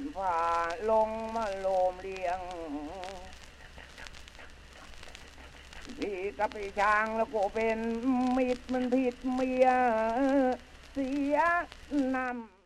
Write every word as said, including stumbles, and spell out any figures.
ฝ่าลงมาโลมเลียงพี่กับพี่ช้างแล้วก็เป็นมิตรมันผิดเมียเสียนำ